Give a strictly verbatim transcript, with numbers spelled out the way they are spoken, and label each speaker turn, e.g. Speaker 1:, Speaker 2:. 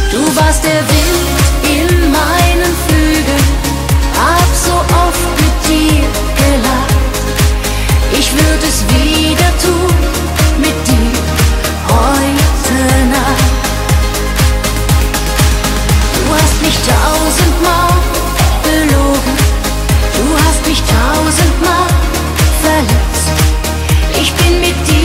Speaker 1: Du warst der Wind in meinen Flügeln, hab so oft mit dir gelacht. Ich würde es wieder tun, mit dir heute Nacht. Du hast mich tausendmal belogen, du hast mich tausendmal verletzt. Ich bin mit dir